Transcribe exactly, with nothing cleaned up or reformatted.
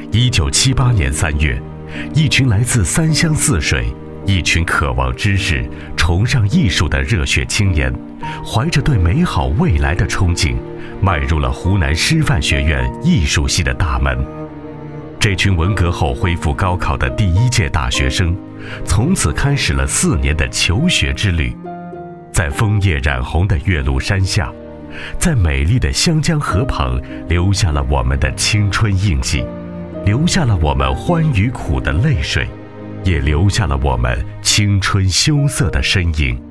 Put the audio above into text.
一九七八年三月，一群来自三湘四水、一群渴望知识、崇尚艺术的热血青年，怀着对美好未来的憧憬，迈入了湖南师范学院艺术系的大门。这群文革后恢复高考的第一届大学生，从此开始了四年的求学之旅。在枫叶染红的岳麓山下，在美丽的湘江河旁，留下了我们的青春印记，留下了我们欢与苦的泪水，也留下了我们青春羞涩的身影。